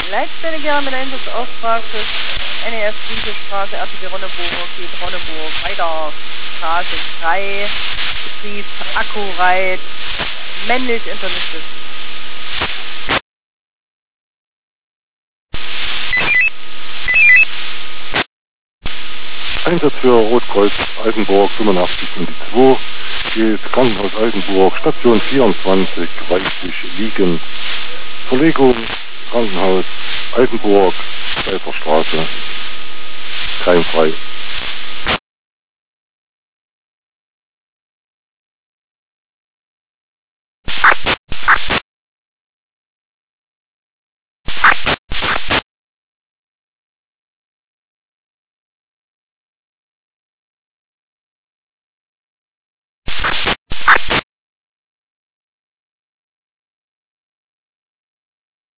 Leitstelle Gera mit Einsatzauftrag für NEF Straße, RTW Ronneburg, geht Ronneburg, weiter, Straße 3, Betrieb, Akkureit, männlich internistisch. Einsatz für Rotkreuz Altenburg 85.2 geht Krankenhaus Altenburg, Station 24, weiblich liegen. Verlegung Krankenhaus Altenburg, Seiferstraße, keimfrei.